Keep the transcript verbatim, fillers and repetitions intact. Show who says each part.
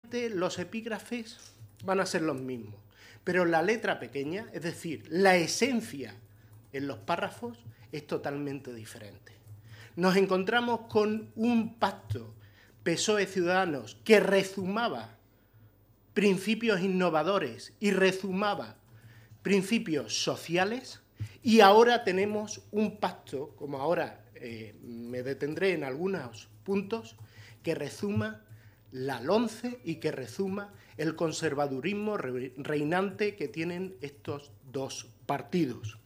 Speaker 1: los epígrafes van a ser los mismos, pero la letra pequeña, es decir, la esencia en los párrafos, es totalmente diferente. Nos encontramos con un pacto P S O E-Ciudadanos que rezumaba principios innovadores y rezumaba principios sociales, y ahora tenemos un pacto, como ahora eh, me detendré en algunos puntos, que rezuma la LOMCE y que rezuma el conservadurismo reinante que tienen estos dos partidos.